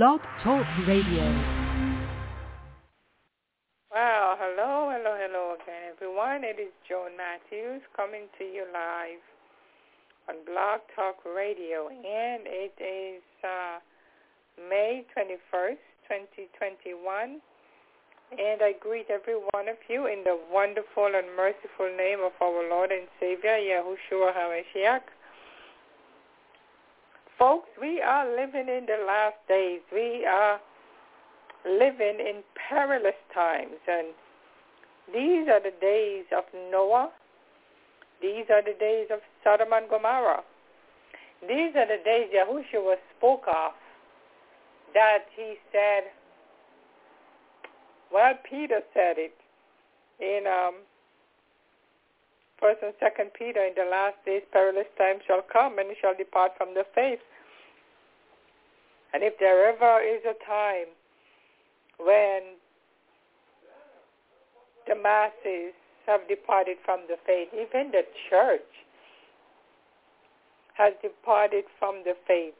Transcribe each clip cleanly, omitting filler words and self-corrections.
Blog Talk Radio. Wow, hello again, everyone. It is Joan Matthews coming to you live on Blog Talk Radio, and it is May 21st, 2021, and I greet every one of you in the wonderful and merciful name of our Lord and Savior, Yahushua HaMashiach. Folks, we are living in the last days. We are living in perilous times, and these are the days of Noah. These are the days of Sodom and Gomorrah. These are the days Yahushua spoke of, that he said, well, Peter said it in 1st and 2nd Peter, in the last days perilous times shall come, and he shall depart from the faith. And if there ever is a time when the masses have departed from the faith, even the church has departed from the faith.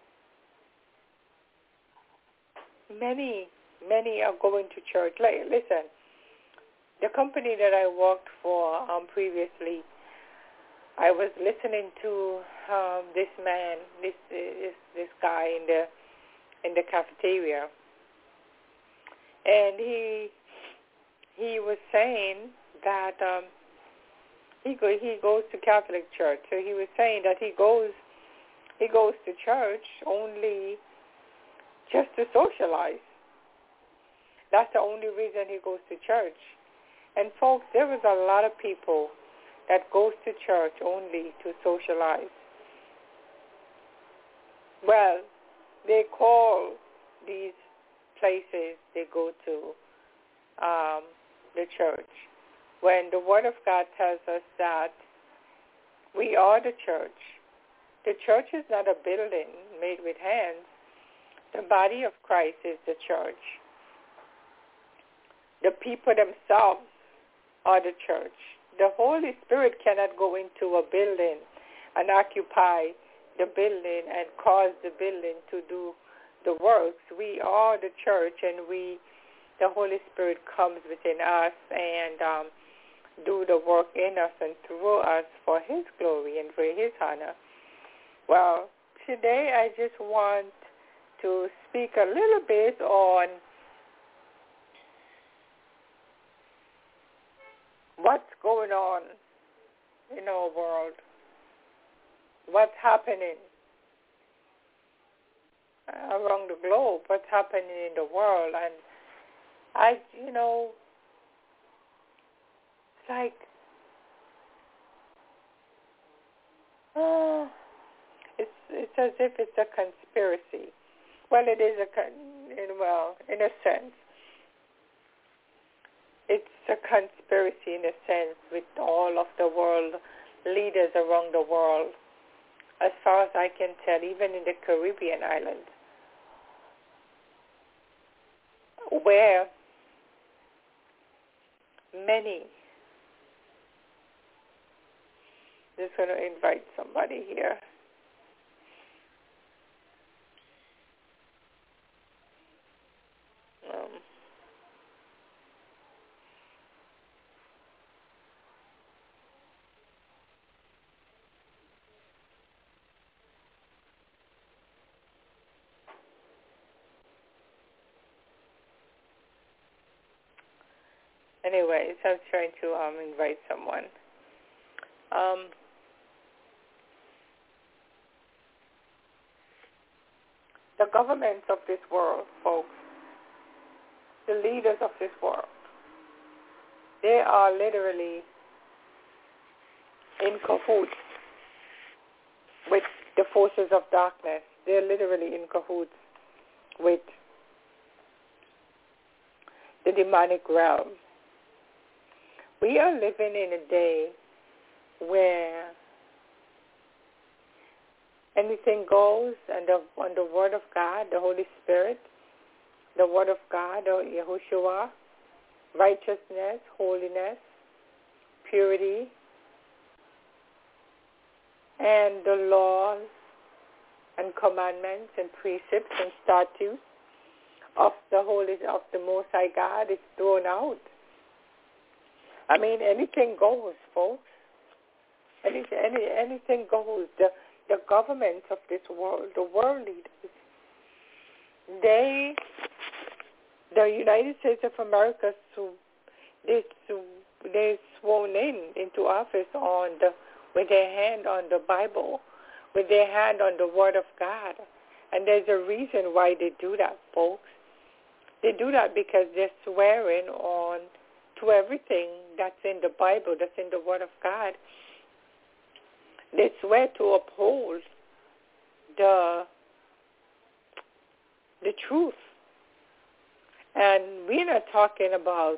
Many are going to church. Listen, the company that I worked for previously, I was listening to this man, this guy in the cafeteria, and he was saying that he goes to Catholic church. So he was saying that he goes to church only just to socialize. That's the only reason he goes to church. And folks, there is a lot of people that goes to church only to socialize. Well, they call these places they go to the church, when the Word of God tells us that we are the church. The church is not a building made with hands. The body of Christ is the church. The people themselves are the church. The Holy Spirit cannot go into a building and occupy the building and cause the building to do the works. We are the church, and the Holy Spirit comes within us and do the work in us and through us for His glory and for His honor. Well, today I just want to speak a little bit on what's going on in our world, what's happening around the globe, what's happening in the world. And it's like, it's as if it's a conspiracy. Well, it is in a sense. It's a conspiracy in a sense with all of the world leaders around the world, as far as I can tell, even in the Caribbean islands, where many, just going to invite somebody here. Anyways, I was trying to invite someone. The governments of this world, folks, the leaders of this world, they are literally in cahoots with the forces of darkness. They're literally in cahoots with the demonic realm. We are living in a day where anything goes, and on the Word of God, the Holy Spirit, the Word of God, or Yahushua, righteousness, holiness, purity, and the laws and commandments and precepts and statutes of the Most High God is thrown out. I mean, anything goes, folks. Anything goes. The governments of this world, the world leaders, the United States of America, they sworn into office with their hand on the Bible, with their hand on the Word of God. And there's a reason why they do that, folks. They do that because they're swearing on to everything that's in the Bible, that's in the Word of God. They swear to uphold the truth. And we're not talking about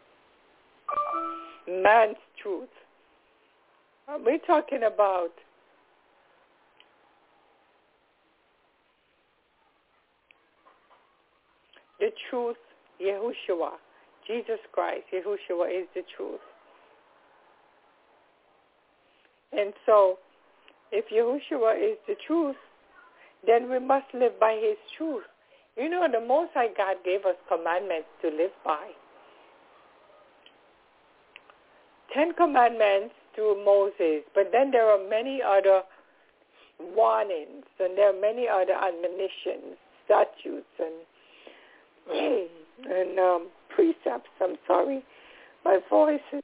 man's truth. We're talking about the truth, Yahushua, Jesus Christ. Yahushua is the truth. And so, if Yahushua is the truth, then we must live by his truth. You know, the Most High God gave us commandments to live by. 10 commandments through Moses, but then there are many other warnings, and there are many other admonitions, statutes, and precepts. I'm sorry, my voice is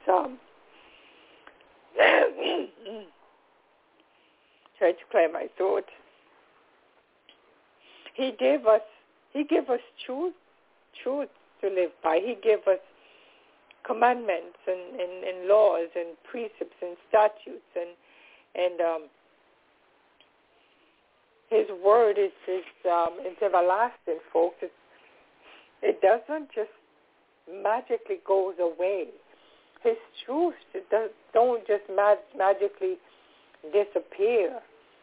trying to clear my throat. He gave us truth to live by. He gave us commandments and laws and precepts and statutes, and his word is everlasting, folks. It doesn't just magically goes away. His truth don't just magically disappear.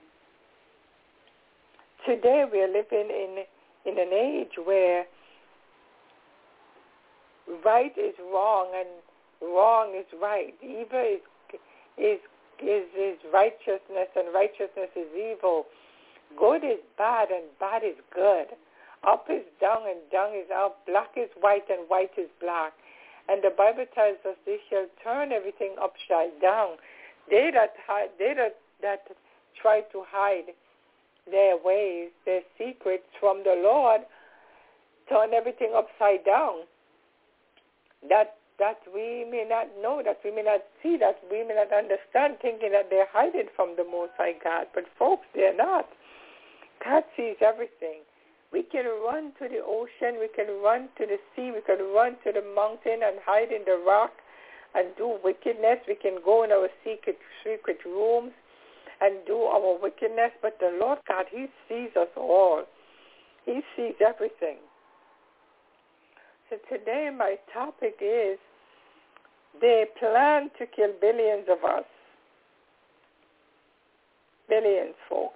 Today we are living in an age where right is wrong and wrong is right. Evil is righteousness and righteousness is evil. Good is bad and bad is good. Up is down and down is up. Black is white and white is black. And the Bible tells us they shall turn everything upside down. They that try to hide their ways, their secrets from the Lord, turn everything upside down. That we may not know, that we may not see, that we may not understand, thinking that they're hiding from the Most High God. But folks, they're not. God sees everything. We can run to the ocean, we can run to the sea, we can run to the mountain and hide in the rock and do wickedness. We can go in our secret rooms and do our wickedness. But the Lord God, he sees us all. He sees everything. So today my topic is, they plan to kill billions of us. Billions, folks.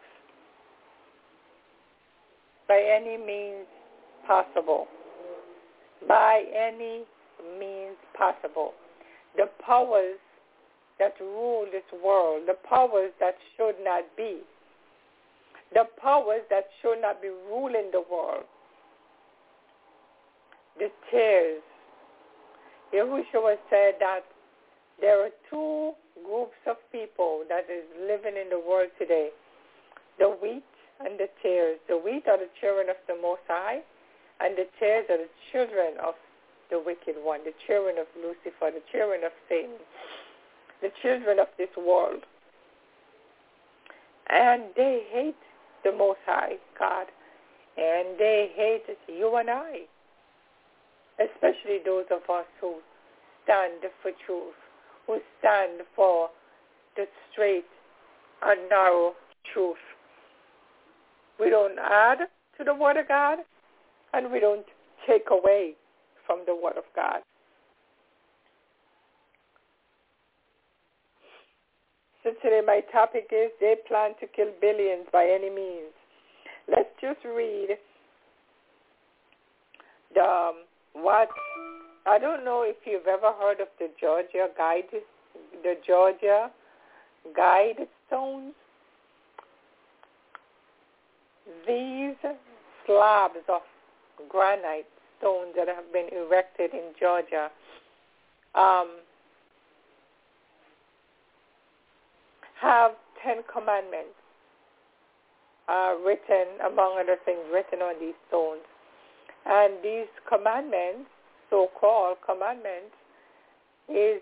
By any means possible. By any means possible. The powers that rule this world, the powers that should not be, the powers that should not be ruling the world, the tares. Yahushua said that there are two groups of people that is living in the world today, the wheat and the tares. The wheat are the children of the Most High, and the tares are the children of the wicked one, the children of Lucifer, the children of Satan, the children of this world. And they hate the Most High God, and they hate you and I, especially those of us who stand for truth, who stand for the straight and narrow truth. We don't add to the Word of God, and we don't take away from the Word of God. So today my topic is, they plan to kill billions by any means. Let's just read I don't know if you've ever heard of the Georgia Guidestones. These slabs of granite stones that have been erected in Georgia. Have 10 commandments written, among other things, written on these stones. And these commandments, so-called commandments, is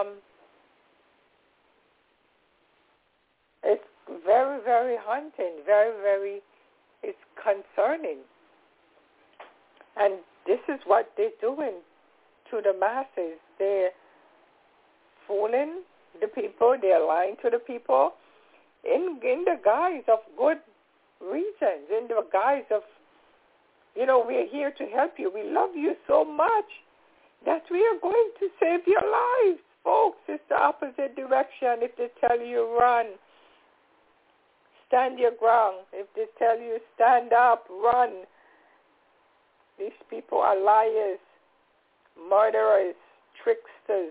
it's very, very haunting, very, very, it's concerning. And this is what they're doing to the masses. They're fooling the people, they're lying to the people in the guise of good reasons, in the guise of, we're here to help you. We love you so much that we are going to save your lives. Folks, it's the opposite direction. If they tell you run, stand your ground. If they tell you stand up, run. These people are liars, murderers, tricksters.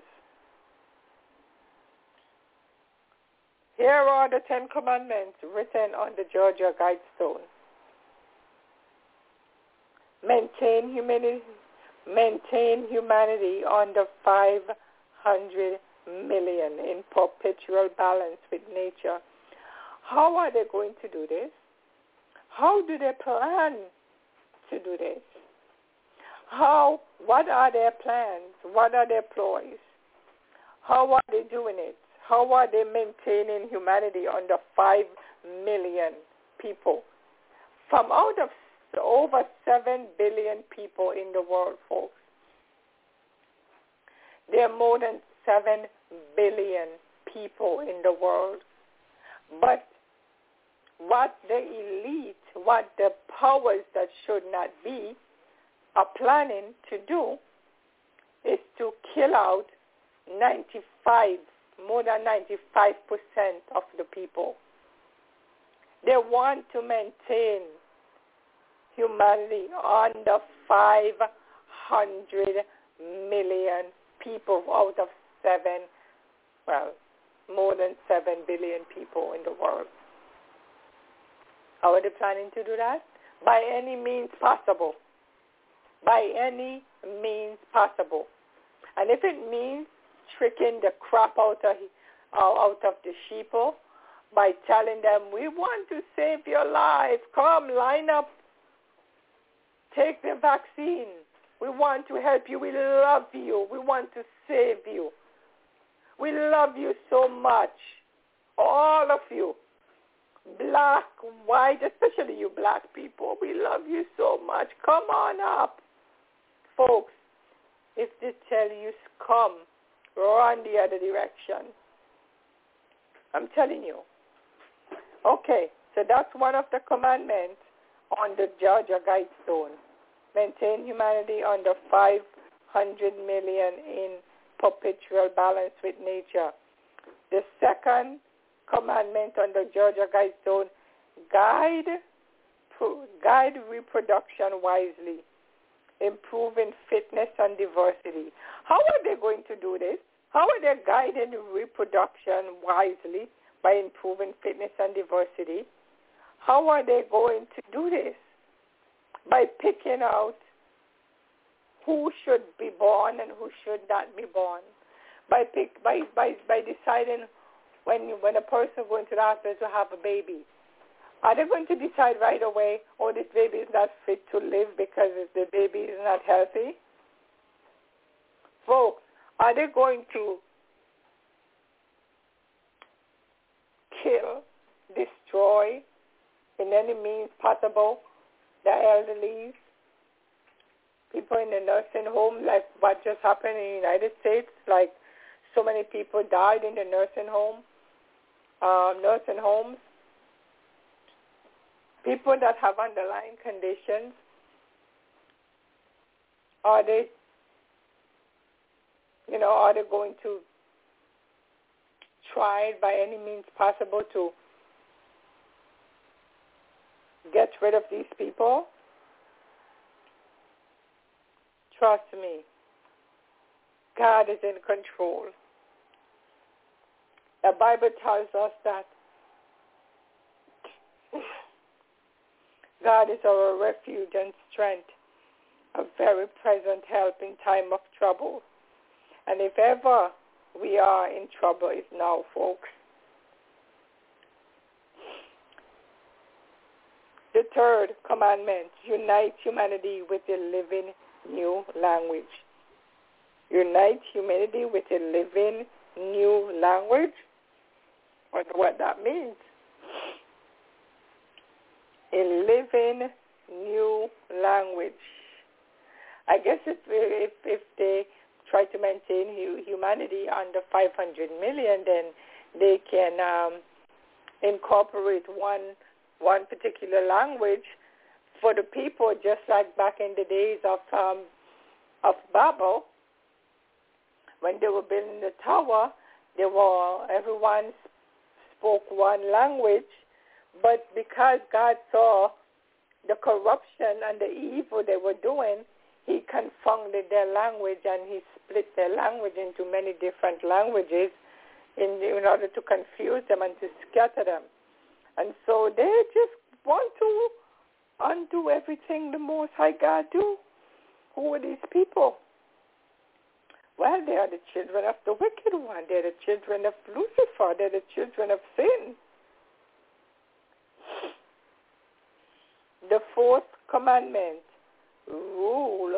Here are the 10 commandments written on the Georgia Guidestone. Maintain humanity under 500 million in perpetual balance with nature. How are they going to do this? How do they plan to do this? What are their plans? What are their ploys? How are they doing it? How are they maintaining humanity under 5 million people? From out of over 7 billion people in the world, folks. There are more than 7 billion people in the world. But what the elite, what the powers that should not be, are planning to do is to kill out more than 95% of the people. They want to maintain humanity under 500 million people out of more than 7 billion people in the world. How are they planning to do that? By any means possible. By any means possible. And if it means tricking the crap out of the sheeple by telling them, we want to save your life, come line up, take the vaccine, we want to help you, we love you, we want to save you, we love you so much, all of you, black, white, especially you black people, we love you so much, come on up. Folks, if they tell you come, run the other direction. I'm telling you. Okay, so that's one of the commandments on the Georgia Guidestone. Maintain humanity under 500 million in perpetual balance with nature. The second commandment on the Georgia Guidestone, guide reproduction wisely, improving fitness and diversity. How are they going to do this? How are they guiding reproduction wisely by improving fitness and diversity? How are they going to do this? By picking out who should be born and who should not be born. By deciding when a person is going to the hospital to have a baby. Are they going to decide right away, oh, this baby is not fit to live because the baby is not healthy? Folks, are they going to kill, destroy, in any means possible, the elderly, people in the nursing home, like what just happened in the United States, like so many people died in the nursing homes? People that have underlying conditions, are they going to try by any means possible to get rid of these people? Trust me, God is in control. The Bible tells us that God is our refuge and strength, a very present help in time of trouble. And if ever we are in trouble, it's now, folks. The third commandment, unite humanity with a living new language. Unite humanity with a living new language. I wonder what that means. A living new language. I guess if they try to maintain humanity under 500 million, then they can incorporate one particular language for the people, just like back in the days of Babel, when they were building the tower. Everyone spoke one language, but because God saw the corruption and the evil they were doing, he confounded their language, and he split their language into many different languages in order to confuse them and to scatter them. And so they just want to undo everything the Most High God do. Who are these people? Well, they are the children of the wicked one. They're the children of Lucifer. They're the children of sin. The fourth commandment, rule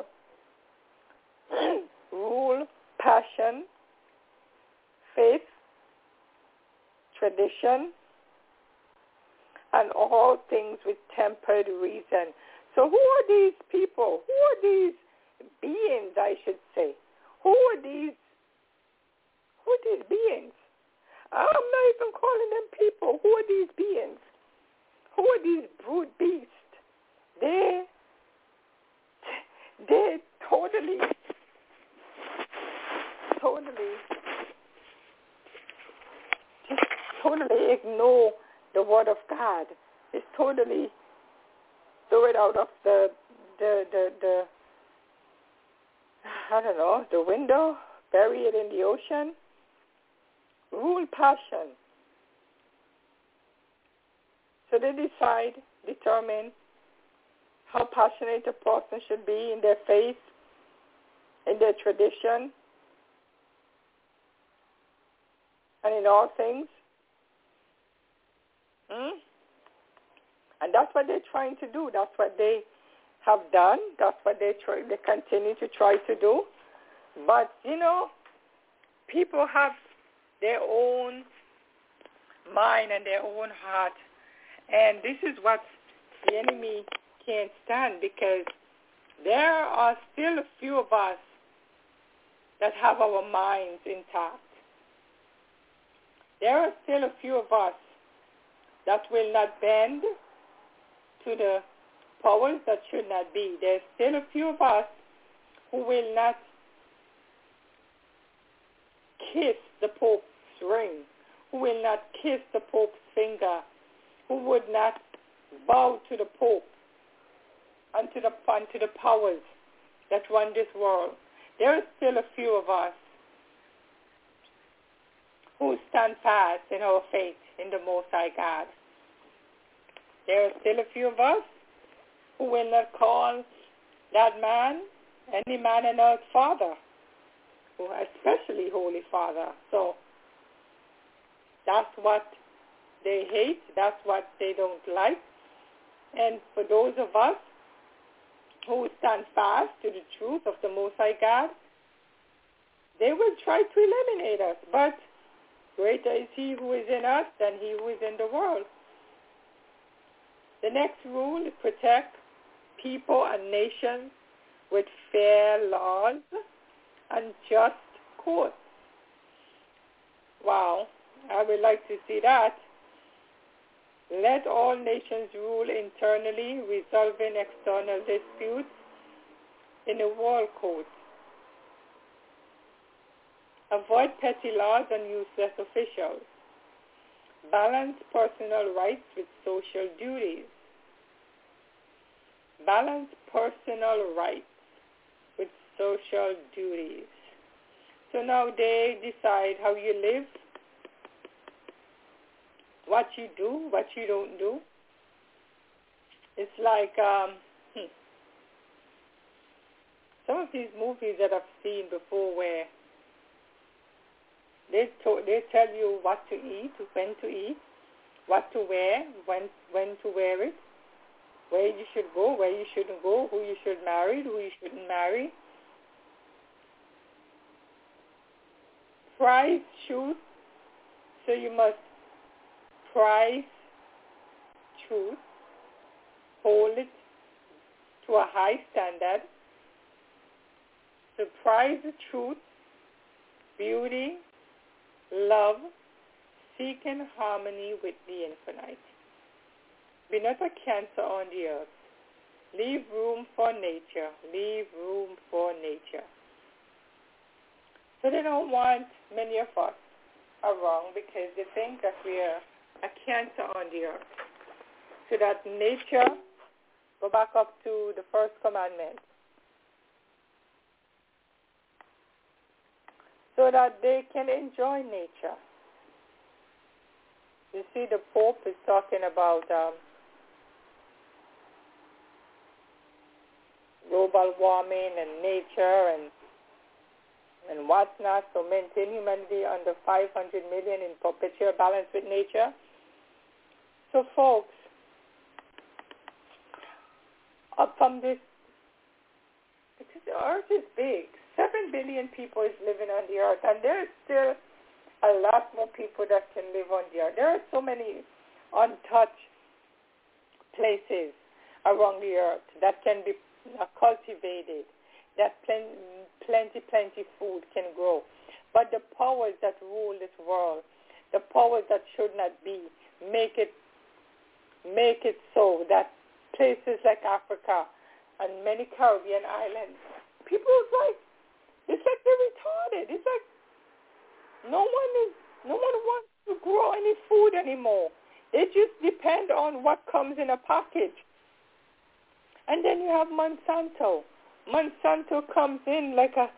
passion, faith, tradition, and all things with tempered reason. So who are these people? Who are these beings, I should say? Who are these beings? I'm not even calling them people. Who are these beings? Who are these brute beasts? They totally ignore the word of God. It's totally throw it out of the I don't know, the window, bury it in the ocean. Rule passion. So they determine how passionate a person should be in their faith, in their tradition, and in all things. And that's what they're trying to do. That's what they have done. That's what they continue to try to do. But, people have their own mind and their own heart. And this is what the enemy can't stand, because there are still a few of us that have our minds intact. There are still a few of us that will not bend to the powers that should not be. There's still a few of us who will not kiss the Pope's ring, who will not kiss the Pope's finger, who would not bow to the Pope and to the powers that run this world. There are still a few of us who stand fast in our faith in the Most High God. There are still a few of us who will not call that man, any man on earth, Father, especially Holy Father. So that's what they hate. That's what they don't like. And for those of us who stand fast to the truth of the Most High God, they will try to eliminate us. But greater is he who is in us than he who is in the world. The next rule is protect people and nations with fair laws and just courts. Wow, I would like to see that. Let all nations rule internally, resolving external disputes in a world court. Avoid petty laws and useless officials. Balance personal rights with social duties. Balance personal rights with social duties. So now they decide how you live, what you do, what you don't do. It's like some of these movies that I've seen before where they tell you what to eat, when to eat, what to wear, when to wear it, where you should go, where you shouldn't go, who you should marry, who you shouldn't marry. Price truth, so you must price truth, hold it to a high standard. So prize the truth, beauty, love, seeking harmony with the infinite. Be not a cancer on the earth. Leave room for nature. Leave room for nature. So they don't want many of us around because they think that we are a cancer on the earth. So that nature, go back up to the first commandment, so that they can enjoy nature. You see, the Pope is talking about global warming and nature and what's not, so maintain humanity under 500 million in perpetual balance with nature. So folks, up from this, because the earth is big, 7 billion people is living on the earth, and there's still a lot more people that can live on the earth. There are so many untouched places around the earth that can be cultivated, that plenty food can grow. But the powers that rule this world, the powers that should not be, make it so that places like Africa and many Caribbean islands, people it's like they're retarded. It's like no one wants to grow any food anymore. They just depend on what comes in a package. And then you have Monsanto. Monsanto comes in like a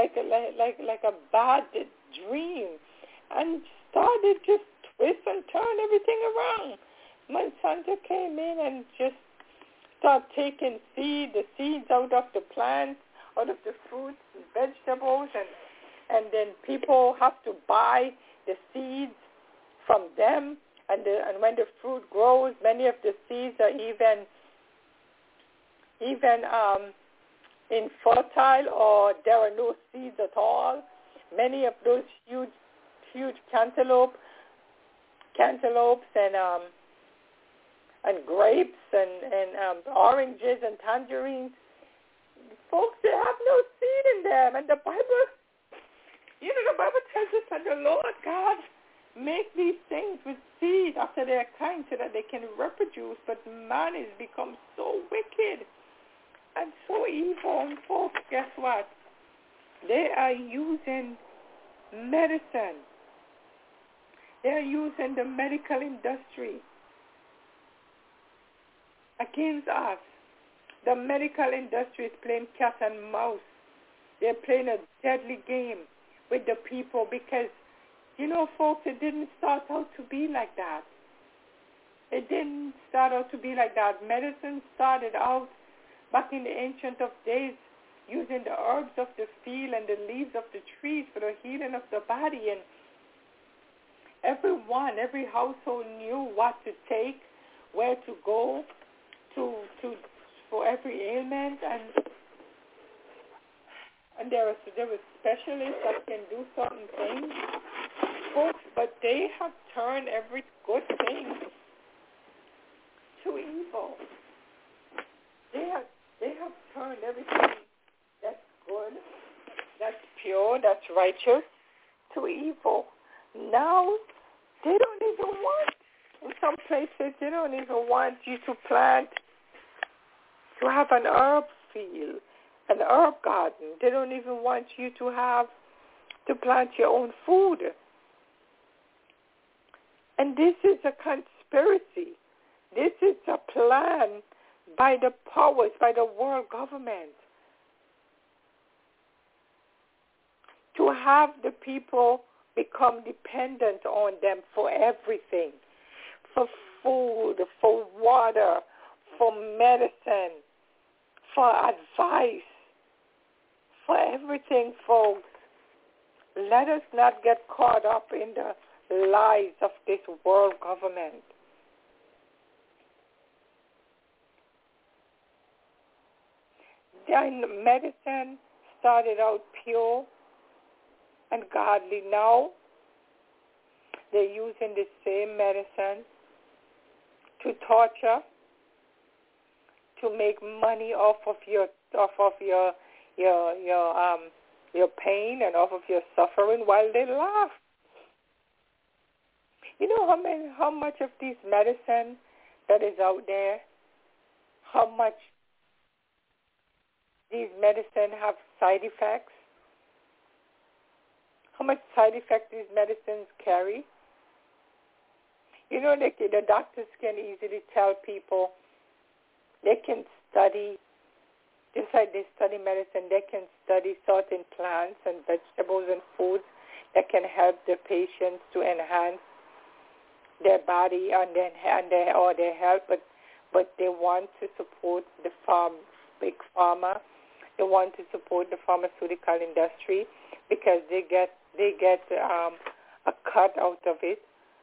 bad dream and started just twist and turn everything around. Monsanto came in and just started taking the seeds out of the plants, out of the fruits and vegetables, and then people have to buy the seeds from them. And when the fruit grows, many of the seeds are even infertile, or there are no seeds at all. Many of those huge cantaloupes and grapes and oranges and tangerines, folks, they have no seed in them. And the Bible tells us that the Lord God make these things with seed after their kind so that they can reproduce. But man has become so wicked and so evil. And folks, guess what? They are using medicine. They are using the medical industry against us. The medical industry is playing cat and mouse. They're playing a deadly game with the people because, folks, it didn't start out to be like that. It didn't start out to be like that. Medicine started out back in the ancient of days using the herbs of the field and the leaves of the trees for the healing of the body. And every household knew what to take, where to go for every ailment, and there were specialists that can do certain things, folks, but they have turned every good thing to evil. They have turned everything that's good, that's pure, that's righteous, to evil. Now they don't even want, in some places, they don't even want you to plant, to have an herb field, an herb garden. They don't even want you to plant your own food. And this is a conspiracy. This is a plan by the powers, by the world government, to have the people become dependent on them for everything, for food, for water, for medicine, for advice. everything, folks. Let us not get caught up in the lies of this world government. Then medicine started out pure and godly. Now they're using the same medicine to torture, to make money off of your pain and off of your suffering while they laugh. You know how much of this medicine that is out there, how much these medicine have side effects, how much side effects these medicines carry. You know, the doctors can easily tell people, they can study, just like they study medicine, they can study certain plants and vegetables and foods that can help the patients to enhance their body and their health, but they want to support the big pharma. They want to support the pharmaceutical industry because they get a cut out of it.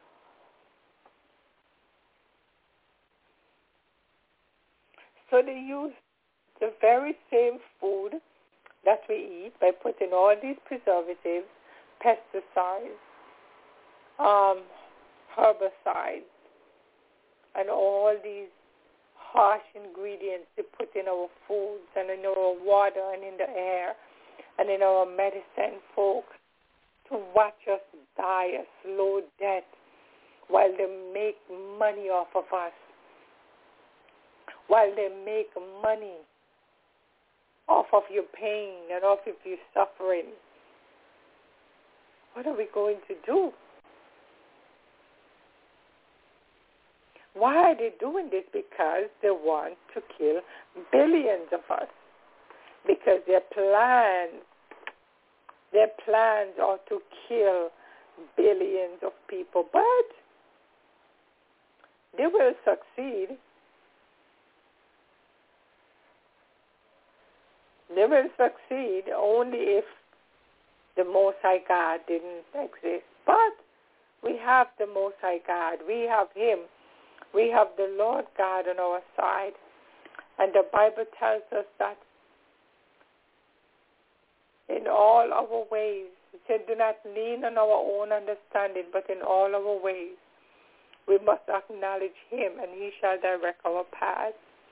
So they use the very same food that we eat by putting all these preservatives, pesticides, herbicides, and all these harsh ingredients they put in our foods and in our water and in the air and in our medicine, folks, to watch us die a slow death while they make money off of us, while they make money off of your pain and off of your suffering. What are we going to do? Why are they doing this? Because they want to kill billions of us. Because their plans are to kill billions of people. But they will succeed. They will succeed only if the Most High God didn't exist. But we have the Most High God. We have Him. We have the Lord God on our side. And the Bible tells us that in all our ways, it said, do not lean on our own understanding, but in all our ways, we must acknowledge Him, and He shall direct our paths.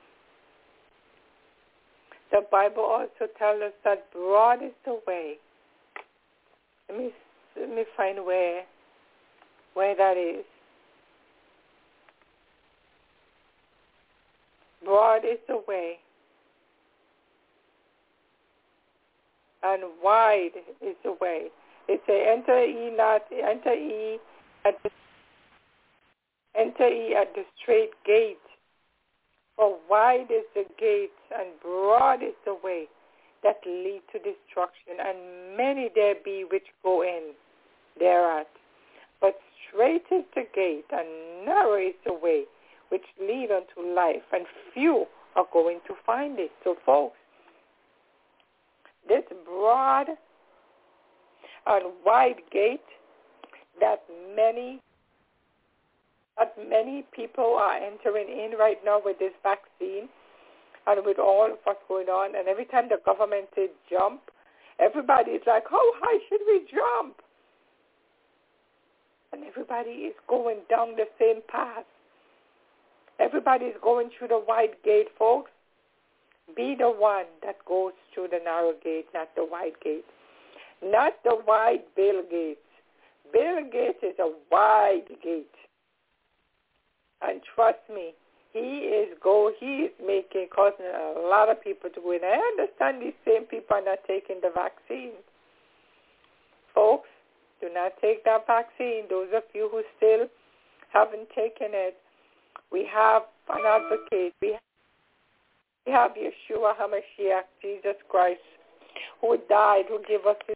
The Bible also tells us that broad is the way. Let me find where that is. Broad is the way, and wide is the way. It says, enter ye at the straight gate. For wide is the gate, and broad is the way that lead to destruction, and many there be which go in thereat. But straight is the gate, and narrow is the way which lead unto life, and few are going to find it. So, folks, this broad and wide gate that many people are entering in right now with this vaccine and with all of what's going on, and every time the government says jump, everybody is like, how high should we jump? And everybody is going down the same path. Everybody is going through the wide gate, folks. Be the one that goes through the narrow gate, not the wide gate. Not the wide Bill Gates. Bill Gates is a wide gate. And trust me, he is causing a lot of people to go in. I understand these same people are not taking the vaccine. Folks, do not take that vaccine. Those of you who still haven't taken it, we have an advocate. We have Yeshua HaMashiach, Jesus Christ, who died, who gave us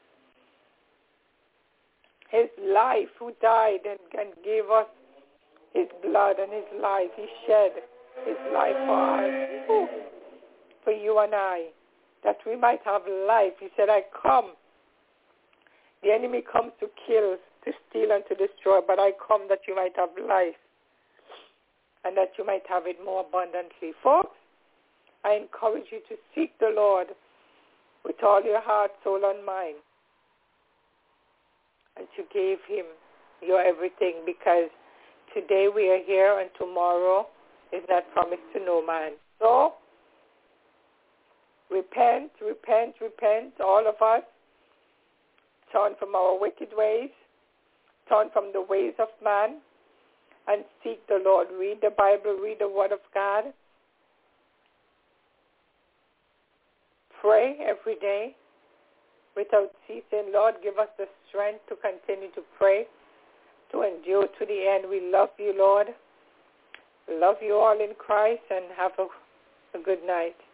his life, who died and gave us his blood and his life. He shed his life for us, for you and I, that we might have life. You said, I come. The enemy comes to kill, to steal, and to destroy, but I come that you might have life and that you might have it more abundantly. Folks, I encourage you to seek the Lord with all your heart, soul, and mind, and to give him your everything, because today we are here and tomorrow is not promised to no man. So, repent, all of us. Turn from our wicked ways, turn from the ways of man, and seek the Lord. Read the Bible, read the Word of God. Pray every day without ceasing. Lord, give us the strength to continue to pray, to endure to the end. We love you, Lord. We love you all in Christ, and have a good night.